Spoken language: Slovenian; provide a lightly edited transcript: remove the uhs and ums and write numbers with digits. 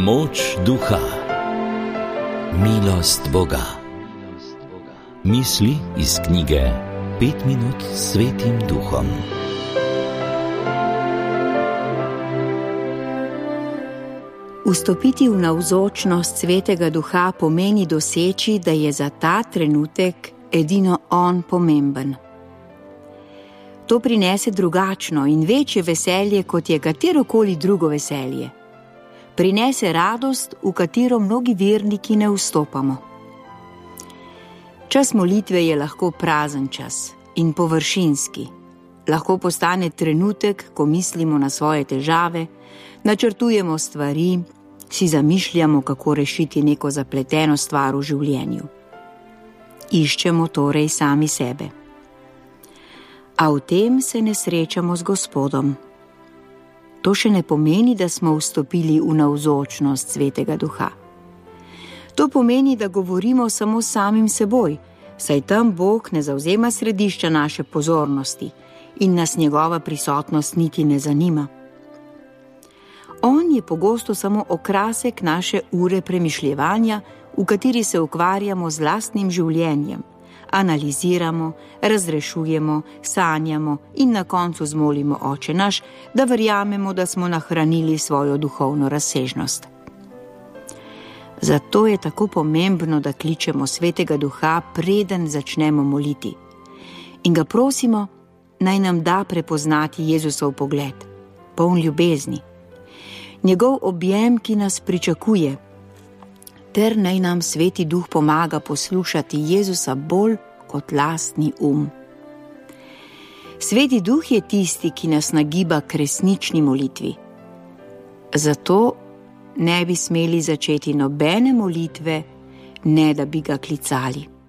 Moč duha, milost Boga. Misli iz knjige 5 minut s Svetim Duhom. Vstopiti v navzočnost Svetega Duha pomeni doseči, da je za ta trenutek edino on pomemben. To prinese drugačno in večje veselje, kot je katerokoli drugo veselje. Prinese radost, v katero mnogi verniki ne vstopamo. Čas molitve je lahko prazen čas in površinski. Lahko postane trenutek, ko mislimo na svoje težave, načrtujemo stvari, si zamišljamo, kako rešiti neko zapleteno stvar v življenju. Iščemo torej sami sebe. A v tem se ne srečamo z Gospodom. To še ne pomeni, da smo vstopili v navzočnost Svetega Duha. To pomeni, da govorimo samo s samim seboj, saj tam Bog ne zavzema središča naše pozornosti in nas njegova prisotnost niti ne zanima. On je pogosto samo okrasek naše ure premišljevanja, v kateri se ukvarjamo z lastnim življenjem, analiziramo, razrešujemo, sanjamo in na koncu zmolimo Oče naš, da verjamemo, da smo nahranili svojo duhovno razsežnost. Zato je tako pomembno, da kličemo Svetega Duha, preden začnemo moliti, in ga prosimo, naj nam da prepoznati Jezusov pogled, poln ljubezni, njegov objem, ki nas pričakuje, ter naj nam Sveti Duh pomaga poslušati Jezusa bolj kot lastni Sveti Duh je tisti, ki nas nagiba k resnični molitvi. Zato ne bi smeli začeti nobene molitve, ne da bi ga klicali.